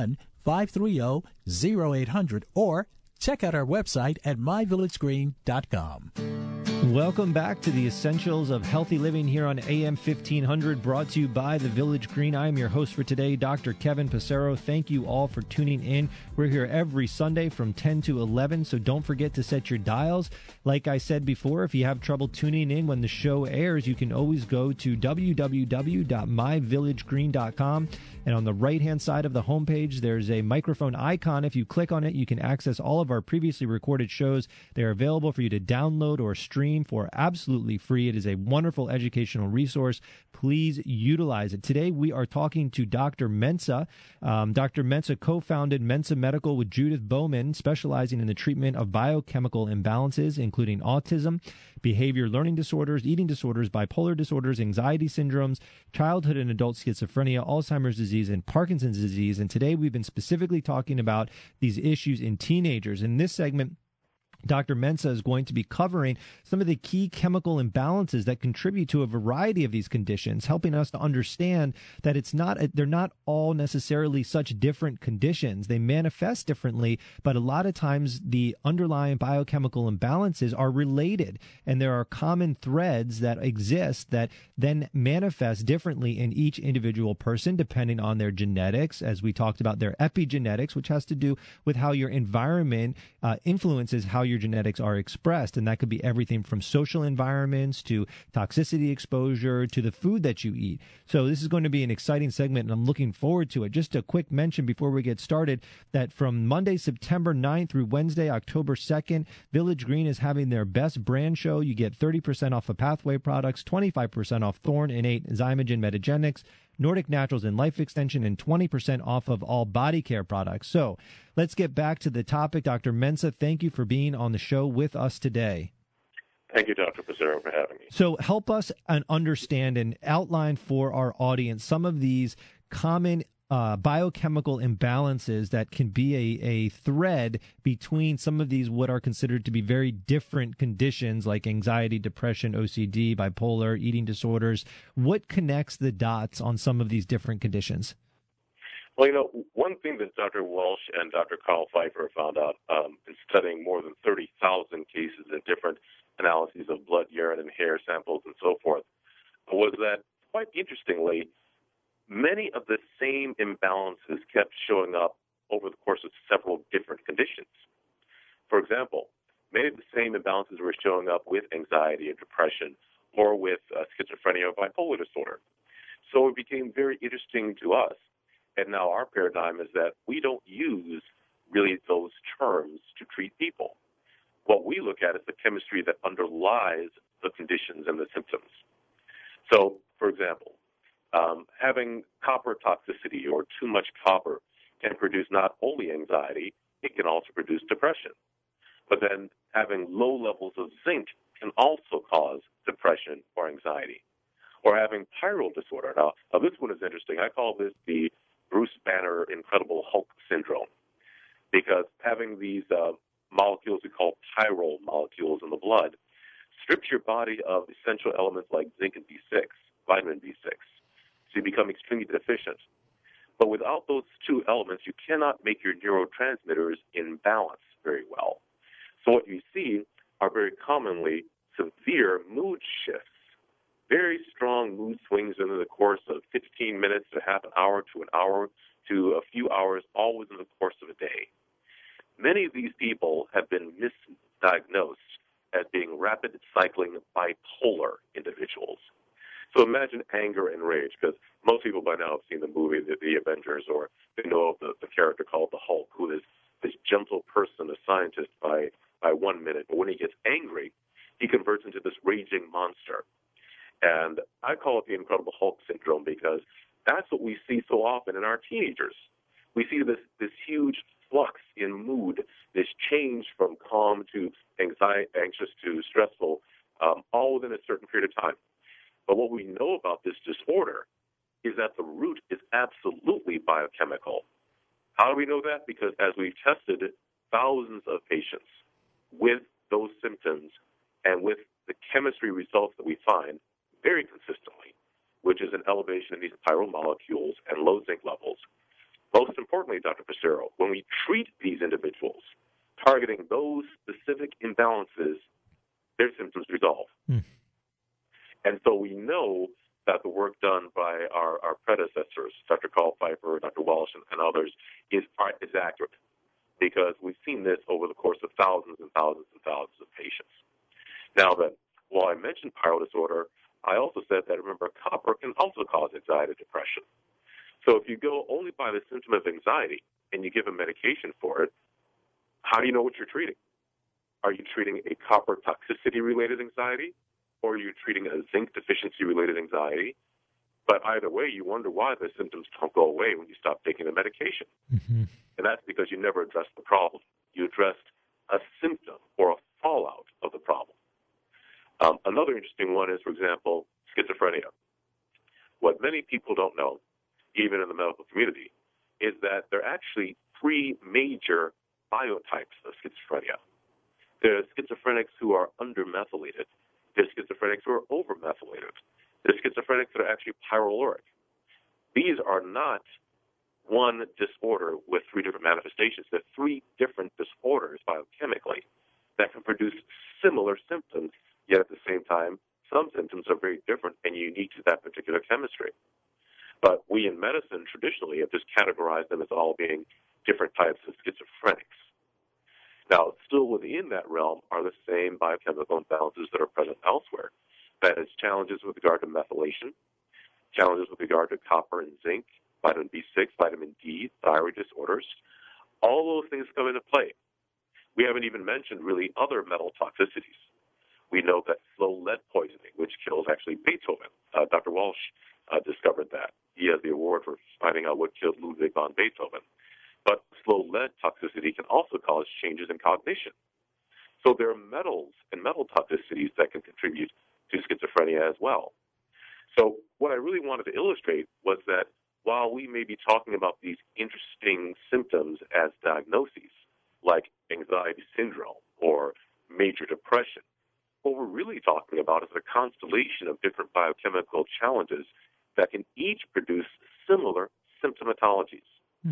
301-530-0800 or check out our website at myvillagegreen.com. Welcome back to the Essentials of Healthy Living here on AM 1500, brought to you by the Village Green. I am your host for today, Dr. Kevin Passero. Thank you all for tuning in. We're here every Sunday from 10 to 11, so don't forget to set your dials. Like I said before, if you have trouble tuning in when the show airs, you can always go to www.myvillagegreen.com, and on the right-hand side of the homepage, there's a microphone icon. If you click on it, you can access all of our previously recorded shows. They're available for you to download or stream for absolutely free. It is a wonderful educational resource. Please utilize it. Today, we are talking to Dr. Mensah. Dr. Mensah co-founded Mensah Medical with Judith Bowman, specializing in the treatment of biochemical imbalances, including autism, behavior learning disorders, eating disorders, bipolar disorders, anxiety syndromes, childhood and adult schizophrenia, Alzheimer's disease, and Parkinson's disease. And today, we've been specifically talking about these issues in teenagers. In this segment, Dr. Mensah is going to be covering some of the key chemical imbalances that contribute to a variety of these conditions, helping us to understand that they're not all necessarily such different conditions. They manifest differently, but a lot of times the underlying biochemical imbalances are related, and there are common threads that exist that then manifest differently in each individual person depending on their genetics, as we talked about their epigenetics, which has to do with how your environment influences how your genetics are expressed, and that could be everything from social environments to toxicity exposure to the food that you eat. So this is going to be an exciting segment, and I'm looking forward to it. Just a quick mention before we get started that from Monday, September 9th through Wednesday, October 2nd, Village Green is having their best brand show. You get 30% off of Pathway products, 25% off Thorne, Innate, Zymogen, Metagenics, Nordic Naturals, and Life Extension, and 20% off of all body care products. So let's get back to the topic. Dr. Mensah, thank you for being on the show with us today. Thank you, Dr. Passero, for having me. So help us understand and outline for our audience some of these common biochemical imbalances that can be a thread between some of these what are considered to be very different conditions like anxiety, depression, OCD, bipolar, eating disorders. What connects the dots on some of these different conditions? Well, one thing that Dr. Walsh and Dr. Carl Pfeiffer found out in studying more than 30,000 cases in different analyses of blood, urine, and hair samples and so forth was that, quite interestingly, many of the same imbalances kept showing up over the course of several different conditions. For example, many of the same imbalances were showing up with anxiety or depression or with schizophrenia or bipolar disorder. So it became very interesting to us. And now our paradigm is that we don't use really those terms to treat people. What we look at is the chemistry that underlies the conditions and the symptoms. So, for example, having copper toxicity or too much copper can produce not only anxiety, it can also produce depression. But then having low levels of zinc can also cause depression or anxiety. Or having pyrrole disorder. Now this one is interesting. I call this the Bruce Banner Incredible Hulk syndrome, because having these molecules we call pyrrole molecules in the blood strips your body of essential elements like zinc and B6, vitamin B6. So you become extremely deficient. But without those two elements, you cannot make your neurotransmitters in balance very well. So what you see are very commonly severe mood shifts very strong mood swings in the course of 15 minutes to half an hour to a few hours, all within the course of a day. Many of these people have been misdiagnosed as being rapid cycling bipolar individuals. So imagine anger and rage, because most people by now have seen the movie The Avengers, or they know of the character called the Hulk, who is this gentle person, a scientist by 1 minute. But when he gets angry, he converts into this raging monster. And I call it the Incredible Hulk syndrome, because that's what we see so often in our teenagers. We see this huge flux in mood, this change from calm to anxious to stressful, all within a certain period of time. But what we know about this disorder is that the root is absolutely biochemical. How do we know that? Because as we've tested thousands of patients with those symptoms and with the chemistry results that we find very consistently, which is an elevation in these pyromolecules and low zinc levels. Most importantly, Dr. Passero, when we treat these individuals, targeting those specific imbalances, their symptoms resolve. And so we know that the work done by our predecessors, Dr. Carl Pfeiffer, Dr. Walsh, and others, is accurate, because we've seen this over the course of thousands and thousands and thousands of patients. Now, while I mentioned pyro disorder, I also said that, remember, copper can also cause anxiety and depression. So if you go only by the symptom of anxiety and you give a medication for it, how do you know what you're treating? Are you treating a copper toxicity-related anxiety, or are you treating a zinc deficiency-related anxiety? But either way, you wonder why the symptoms don't go away when you stop taking the medication. And that's because you never addressed the problem. You addressed a symptom or a fallout of the problem. Another interesting one is, for example, schizophrenia. What many people don't know, even in the medical community, is that there are actually three major biotypes of schizophrenia. There are schizophrenics who are undermethylated. There's schizophrenics who are overmethylated. There's schizophrenics that are actually pyroluric. These are not one disorder with three different manifestations. They're three different disorders biochemically that can produce similar symptoms, yet at the same time, some symptoms are very different and unique to that particular chemistry. But we in medicine traditionally have just categorized them as all being different types of schizophrenics. Now, still within that realm are the same biochemical imbalances that are present elsewhere. That is, challenges with regard to methylation, challenges with regard to copper and zinc, vitamin B6, vitamin D, thyroid disorders. All those things come into play. We haven't even mentioned really other metal toxicities. We know that slow lead poisoning, which kills actually Beethoven. Dr. Walsh discovered that. He has the award for finding out what killed Ludwig von Beethoven. But slow lead toxicity can also cause changes in cognition. So there are metals and metal toxicities that can contribute to schizophrenia as well. So what I really wanted to illustrate was that while we may be talking about these interesting symptoms as diagnoses, like anxiety syndrome or major depression, what we're really talking about is a constellation of different biochemical challenges that can each produce similar symptomatologies.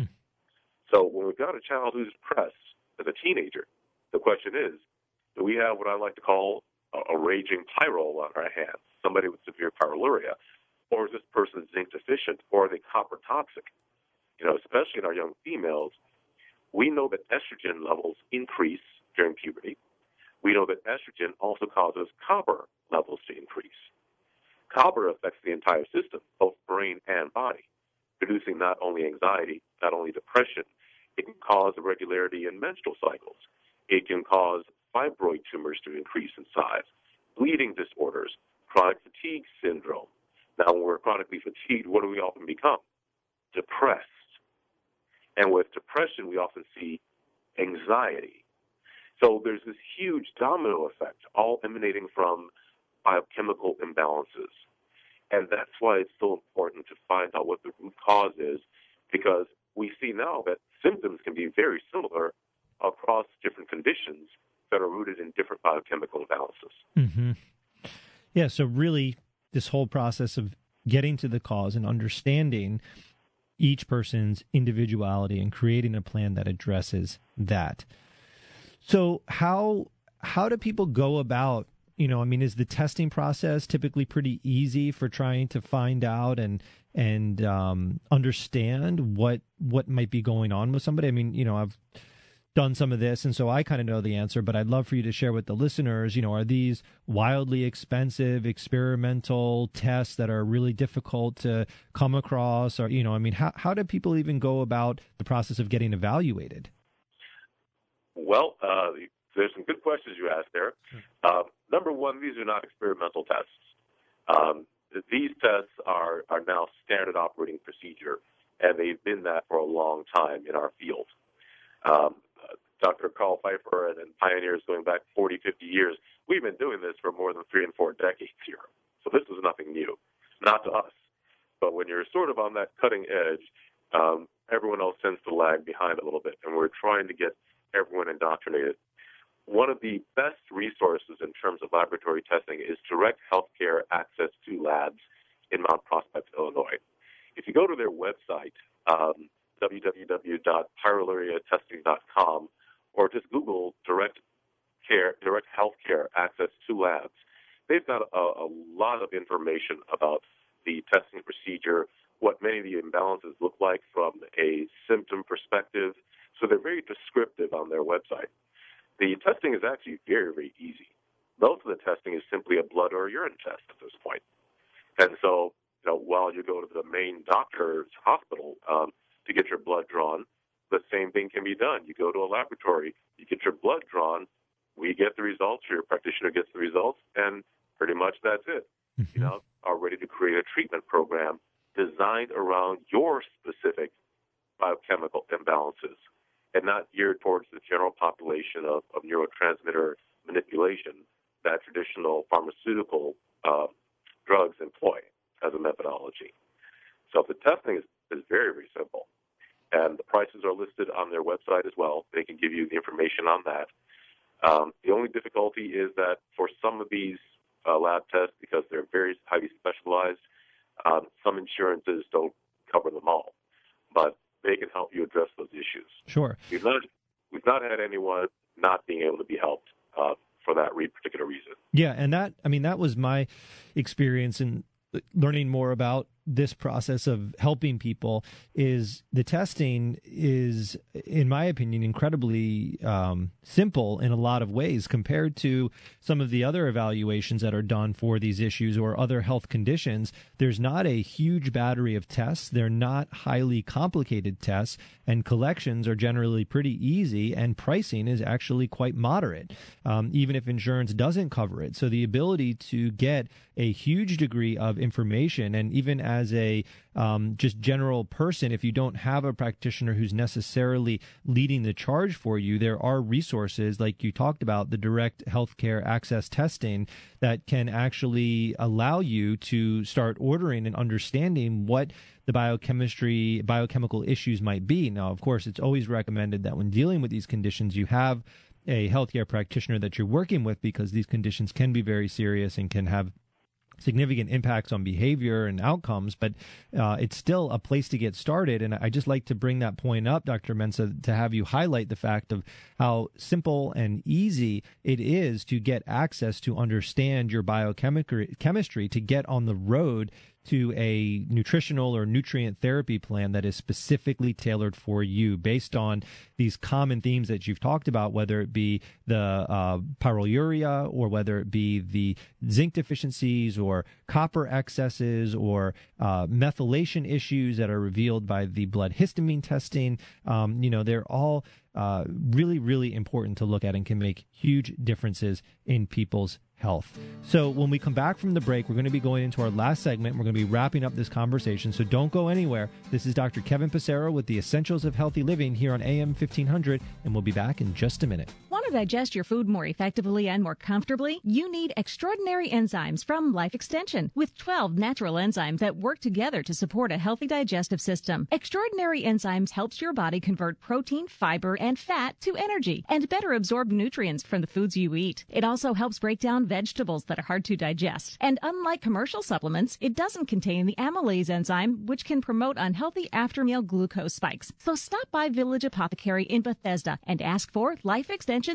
So when we've got a child who's depressed as a teenager, the question is, do we have what I like to call a raging pyro on our hands, somebody with severe pyroluria, or is this person zinc deficient, or are they copper toxic? You know, especially in our young females, we know that estrogen levels increase during puberty. We know that estrogen also causes copper levels to increase. Copper affects the entire system, both brain and body, producing not only anxiety, not only depression. It can cause irregularity in menstrual cycles. It can cause fibroid tumors to increase in size, bleeding disorders, chronic fatigue syndrome. Now, when we're chronically fatigued, what do we often become? Depressed. And with depression, we often see anxiety. So there's this huge domino effect, all emanating from biochemical imbalances. And that's why it's so important to find out what the root cause is, because we see now that symptoms can be very similar across different conditions that are rooted in different biochemical imbalances. Yeah, so really this whole process of getting to the cause and understanding each person's individuality and creating a plan that addresses that. So how do people go about is the testing process typically pretty easy for trying to find out and understand what might be going on with somebody? I mean, I've done some of this, and so I kind of know the answer, but I'd love for you to share with the listeners, are these wildly expensive experimental tests that are really difficult to come across? Or, how do people even go about the process of getting evaluated? Well, there's some good questions you asked there. Number one, these are not experimental tests. These tests are now standard operating procedure, and they've been that for a long time in our field. Dr. Carl Pfeiffer and pioneers going back 40, 50 years, we've been doing this for more than 3 and 4 decades here. So this is nothing new, not to us. But when you're sort of on that cutting edge, everyone else tends to lag behind a little bit, and we're trying to get everyone indoctrinated. One of the best resources in terms of laboratory testing is direct healthcare access to labs in Mount Prospect, Illinois. If you go to their website, www.pyroluriatesting.com, or just Google direct healthcare access to labs, they've got a lot of information about the testing procedure, what many of the imbalances look like from a symptom perspective. So they're very descriptive on their website. The testing is actually very, very easy. Most of the testing is simply a blood or urine test at this point. And so, while you go to the main doctor's hospital to get your blood drawn, the same thing can be done. You go to a laboratory, you get your blood drawn, we get the results, your practitioner gets the results, and pretty much that's it. Mm-hmm. Are ready to create a treatment program designed around your specific biochemical imbalances and not geared towards the general population of neurotransmitter manipulation that traditional pharmaceutical drugs employ as a methodology. So the testing is very, very simple. And the prices are listed on their website as well. They can give you the information on that. The only difficulty is that for some of these lab tests, because they're very highly specialized, some insurances don't cover them all. But they can help you address those issues. Sure. We've not had anyone not being able to be helped for that particular reason. Yeah, and that was my experience in learning more about this process of helping people. Is the testing is, in my opinion, incredibly simple in a lot of ways compared to some of the other evaluations that are done for these issues or other health conditions. There's not a huge battery of tests. They're not highly complicated tests, and collections are generally pretty easy, and pricing is actually quite moderate, even if insurance doesn't cover it. So the ability to get a huge degree of information, and even as a just general person, if you don't have a practitioner who's necessarily leading the charge for you, there are resources like you talked about, the direct healthcare access testing, that can actually allow you to start ordering and understanding what the biochemical issues might be. Now, of course, it's always recommended that when dealing with these conditions, you have a healthcare practitioner that you're working with, because these conditions can be very serious and can have significant impacts on behavior and outcomes, but it's still a place to get started. And I just like to bring that point up, Dr. Mensah, to have you highlight the fact of how simple and easy it is to get access to understand your biochemistry, to get on the road to a nutritional or nutrient therapy plan that is specifically tailored for you based on these common themes that you've talked about, whether it be the pyroluria, or whether it be the zinc deficiencies or copper excesses or methylation issues that are revealed by the blood histamine testing. They're all really, really important to look at and can make huge differences in people's health. So when we come back from the break, we're going to be going into our last segment. We're going to be wrapping up this conversation, so don't go anywhere. This is Dr. Kevin Passero with the Essentials of Healthy Living here on AM 1500, and we'll be back in just a minute. Want to digest your food more effectively and more comfortably? You need extraordinary enzymes from Life Extension, with 12 natural enzymes that work together to support a healthy digestive system. Extraordinary Enzymes helps your body convert protein, fiber, and fat to energy and better absorb nutrients from the foods you eat. It also helps break down vegetables that are hard to digest. And unlike commercial supplements, it doesn't contain the amylase enzyme, which can promote unhealthy after-meal glucose spikes. So stop by Village Apothecary in Bethesda and ask for Life Extension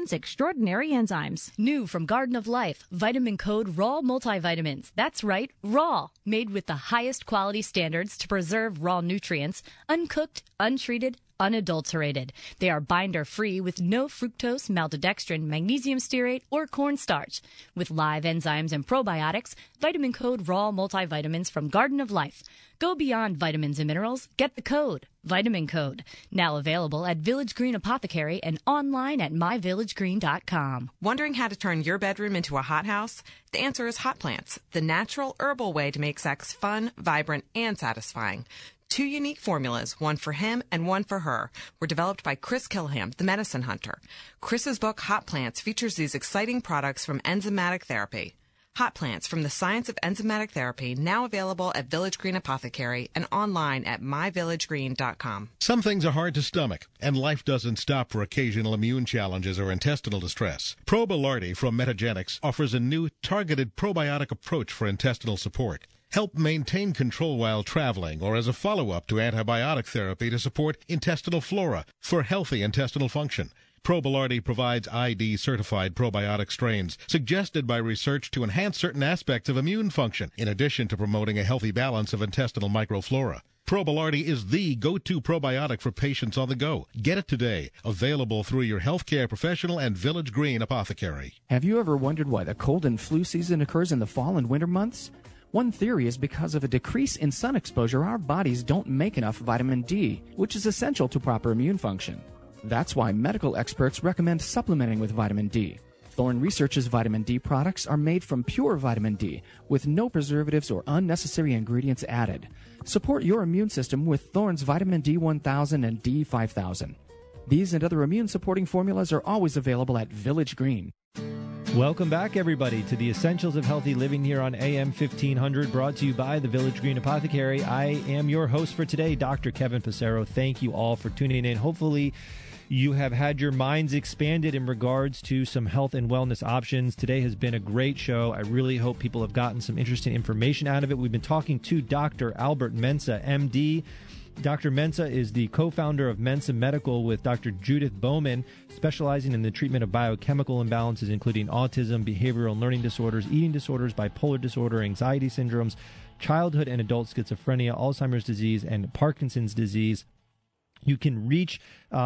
Vitamin's extraordinary enzymes. New from Garden of Life, Vitamin Code Raw Multivitamins. That's right, raw. Made with the highest quality standards to preserve raw nutrients, uncooked, untreated, unadulterated. They are binder-free with no fructose, maltodextrin, magnesium stearate, or cornstarch. With live enzymes and probiotics, Vitamin Code Raw Multivitamins from Garden of Life. Go beyond vitamins and minerals. Get the code. Vitamin Code. Now available at Village Green Apothecary and online at myvillagegreen.com. Wondering how to turn your bedroom into a hothouse? The answer is hot plants, the natural herbal way to make sex fun, vibrant, and satisfying. 2 unique formulas, one for him and one for her, were developed by Chris Kilham, the medicine hunter. Chris's book, Hot Plants, features these exciting products from enzymatic therapy. Hot Plants from the Science of Enzymatic Therapy, now available at Village Green Apothecary and online at myvillagegreen.com. Some things are hard to stomach, and life doesn't stop for occasional immune challenges or intestinal distress. Probilardi from Metagenics offers a new targeted probiotic approach for intestinal support. Help maintain control while traveling or as a follow-up to antibiotic therapy to support intestinal flora for healthy intestinal function. Probilardi provides ID-certified probiotic strains suggested by research to enhance certain aspects of immune function, in addition to promoting a healthy balance of intestinal microflora. Probilardi is the go-to probiotic for patients on the go. Get it today. Available through your healthcare professional and Village Green Apothecary. Have you ever wondered why the cold and flu season occurs in the fall and winter months? One theory is because of a decrease in sun exposure, our bodies don't make enough vitamin D, which is essential to proper immune function. That's why medical experts recommend supplementing with vitamin D. Thorne Research's vitamin D products are made from pure vitamin D, with no preservatives or unnecessary ingredients added. Support your immune system with Thorne's vitamin D1000 and D5000. These and other immune-supporting formulas are always available at Village Green. Welcome back, everybody, to the Essentials of Healthy Living here on AM 1500, brought to you by the Village Green Apothecary. I am your host for today, Dr. Kevin Passero. Thank you all for tuning in. Hopefully, you have had your minds expanded in regards to some health and wellness options. Today has been a great show. I really hope people have gotten some interesting information out of it. We've been talking to Dr. Albert Mensah, MD. Dr. Mensah is the co-founder of Mensah Medical with Dr. Judith Bowman, specializing in the treatment of biochemical imbalances, including autism, behavioral and learning disorders, eating disorders, bipolar disorder, anxiety syndromes, childhood and adult schizophrenia, Alzheimer's disease, and Parkinson's disease. You can reach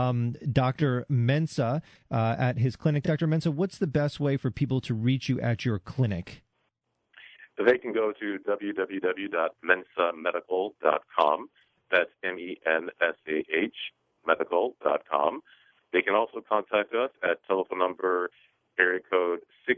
Dr. Mensah at his clinic. Dr. Mensah, what's the best way for people to reach you at your clinic? They can go to www.mensahmedical.com. That's MENSAH, medical.com. They can also contact us at telephone number area code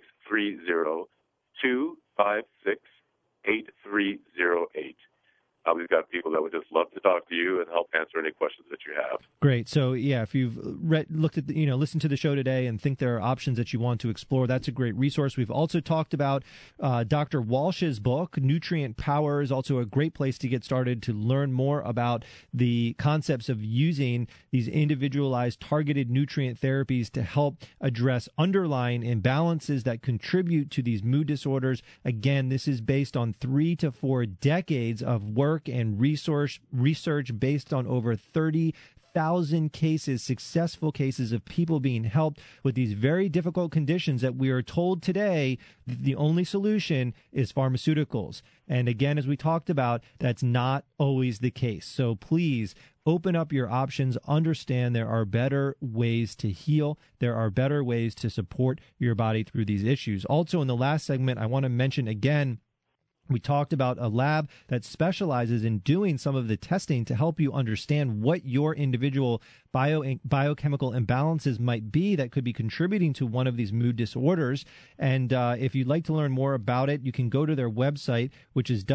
630-256-8308. We've got people that would just love to talk to you and help answer any questions that you have. Great. So, yeah, if you've looked at, listened to the show today and think there are options that you want to explore, that's a great resource. We've also talked about Dr. Walsh's book, Nutrient Power, is also a great place to get started to learn more about the concepts of using these individualized targeted nutrient therapies to help address underlying imbalances that contribute to these mood disorders. Again, this is based on 3 to 4 decades of work and research based on over 30,000 cases, successful cases of people being helped with these very difficult conditions that we are told today the only solution is pharmaceuticals. And again, as we talked about, that's not always the case. So please open up your options. Understand there are better ways to heal. There are better ways to support your body through these issues. Also, in the last segment, I want to mention again, we talked about a lab that specializes in doing some of the testing to help you understand what your individual biochemical imbalances might be that could be contributing to one of these mood disorders. And if you'd like to learn more about it, you can go to their website, which is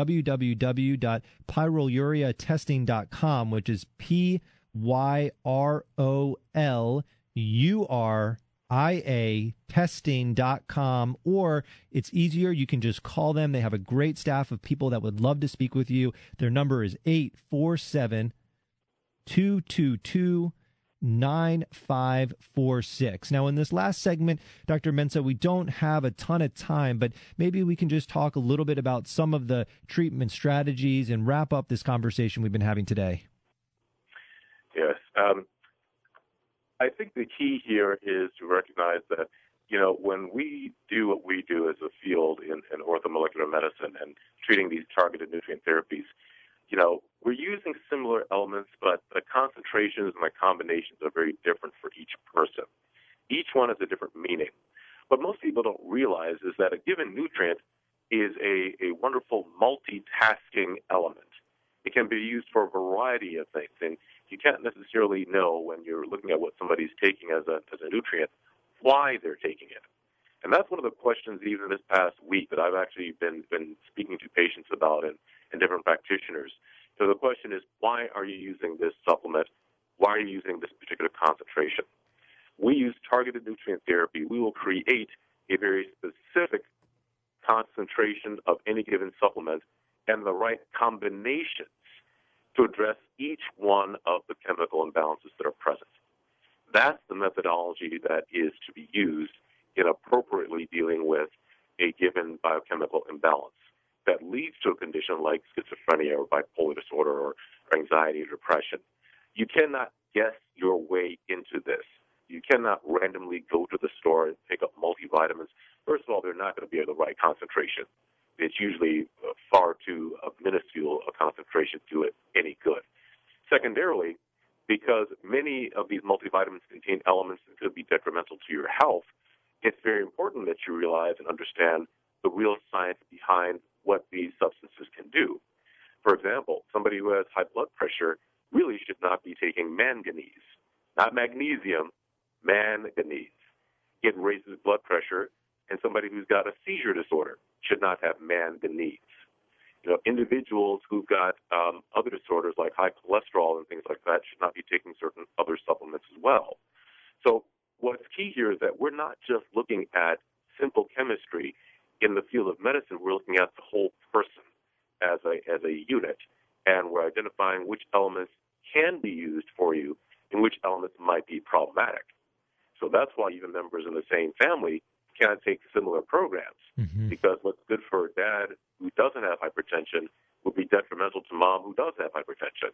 www.pyrolureatesting.com, which is PYROLURIA testing.com, or it's easier, you can just call them. They have a great staff of people that would love to speak with you. Their number is 847-222-9546. Now, in this last segment, Dr. Mensah, we don't have a ton of time, but maybe we can just talk a little bit about some of the treatment strategies and wrap up this conversation we've been having today. Yes. I think the key here is to recognize that, when we do what we do as a field in orthomolecular medicine and treating these targeted nutrient therapies, we're using similar elements, but the concentrations and the combinations are very different for each person. Each one has a different meaning. What most people don't realize is that a given nutrient is a wonderful multitasking element. It can be used for a variety of things, and you can't necessarily know when you're looking at what somebody's taking as a nutrient why they're taking it. And that's one of the questions even this past week that I've actually been speaking to patients about and different practitioners. So the question is, why are you using this supplement? Why are you using this particular concentration? We use targeted nutrient therapy. We will create a very specific concentration of any given supplement and the right combinations to address each one of the chemical imbalances that are present. That's the methodology that is to be used in appropriately dealing with a given biochemical imbalance that leads to a condition like schizophrenia or bipolar disorder or anxiety or depression. You cannot guess your way into this. You cannot randomly go to the store and pick up multivitamins. First of all, they're not going to be at the right concentration. It's usually far too minuscule a concentration to do it any good. Secondarily, because many of these multivitamins contain elements that could be detrimental to your health, it's very important that you realize and understand the real science behind what these substances can do. For example, somebody who has high blood pressure really should not be taking manganese, not magnesium, manganese. It raises blood pressure, and somebody who's got a seizure disorder should not have manganese. Individuals who've got other disorders like high cholesterol and things like that should not be taking certain other supplements as well. So what's key here is that we're not just looking at simple chemistry in the field of medicine. We're looking at the whole person as a unit, and we're identifying which elements can be used for you and which elements might be problematic. So that's why even members in the same family can't take similar programs, because what's good for dad who doesn't have hypertension would be detrimental to mom who does have hypertension.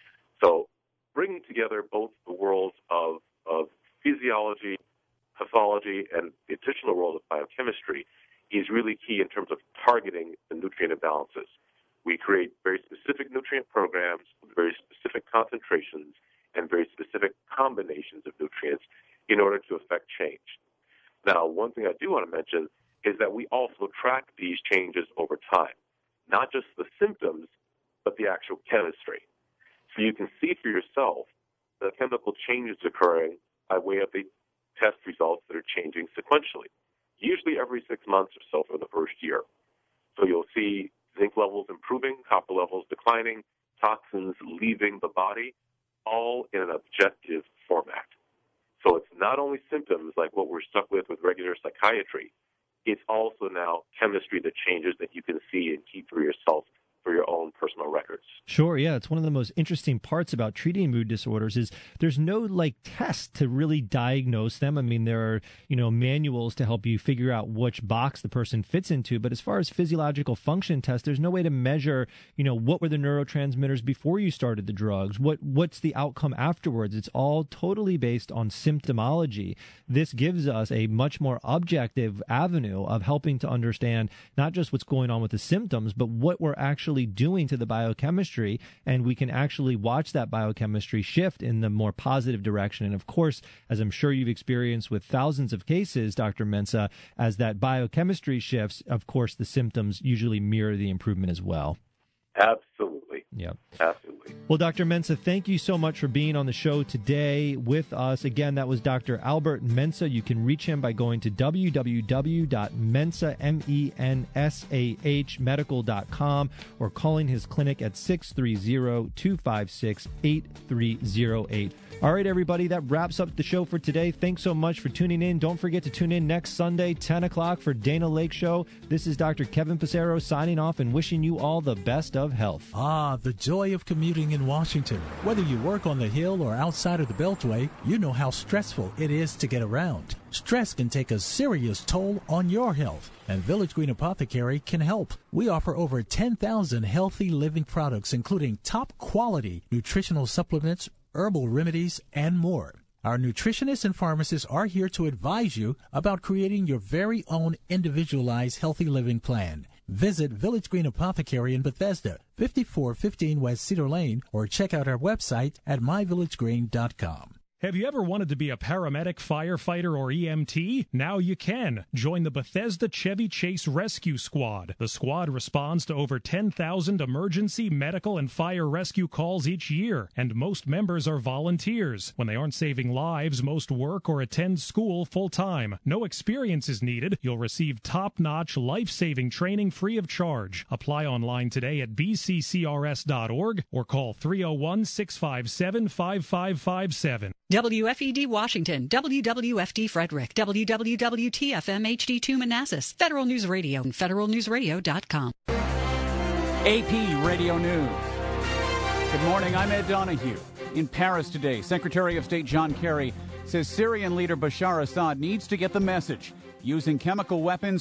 So bringing together both the worlds of physiology, pathology, and the additional world of biochemistry is really key in terms of targeting the nutrient imbalances. We create very specific nutrient programs with very specific concentrations and very specific combinations of nutrients in order to affect change. Now, one thing I do want to mention is that we also track these changes over time, not just the symptoms, but the actual chemistry. So you can see for yourself the chemical changes occurring by way of the test results that are changing sequentially, usually every 6 months or so for the first year. So you'll see zinc levels improving, copper levels declining, toxins leaving the body, all in an objective format. So it's not only symptoms like what we're stuck with regular psychiatry. It's also now chemistry that changes that you can see and keep for yourself for your own personal records. Sure, yeah. It's one of the most interesting parts about treating mood disorders is there's no test to really diagnose them. I mean, there are, manuals to help you figure out which box the person fits into. But as far as physiological function tests, there's no way to measure, what were the neurotransmitters before you started the drugs? What's the outcome afterwards? It's all totally based on symptomology. This gives us a much more objective avenue of helping to understand not just what's going on with the symptoms, but what we're actually doing to the biochemistry, and we can actually watch that biochemistry shift in the more positive direction. And of course, as I'm sure you've experienced with thousands of cases, Dr. Mensah, as that biochemistry shifts, of course, the symptoms usually mirror the improvement as well. Absolutely. Yeah. Absolutely. Well, Dr. Mensah, thank you so much for being on the show today with us. Again, that was Dr. Albert Mensah. You can reach him by going to www.mensah.medical.com or calling his clinic at 630-256-8308. All right, everybody, that wraps up the show for today. Thanks so much for tuning in. Don't forget to tune in next Sunday, 10 o'clock for Dana Lake Show. This is Dr. Kevin Passero signing off and wishing you all the best of health. The joy of commuting in Washington. Whether you work on the Hill or outside of the Beltway, you know how stressful it is to get around. Stress can take a serious toll on your health, and Village Green Apothecary can help. We offer over 10,000 healthy living products, including top quality nutritional supplements, herbal remedies, and more. Our nutritionists and pharmacists are here to advise you about creating your very own individualized healthy living plan. Visit Village Green Apothecary in Bethesda, 5415 West Cedar Lane, or check out our website at myvillagegreen.com. Have you ever wanted to be a paramedic, firefighter, or EMT? Now you can. Join the Bethesda Chevy Chase Rescue Squad. The squad responds to over 10,000 emergency, medical, and fire rescue calls each year, and most members are volunteers. When they aren't saving lives, most work or attend school full-time. No experience is needed. You'll receive top-notch, life-saving training free of charge. Apply online today at bccrs.org or call 301-657-5557. WFED Washington, WWFD Frederick, WWWTFM HD2 Manassas, Federal News Radio, and federalnewsradio.com. AP Radio News. Good morning, I'm Ed Donahue. In Paris today, Secretary of State John Kerry says Syrian leader Bashar Assad needs to get the message. Using chemical weapons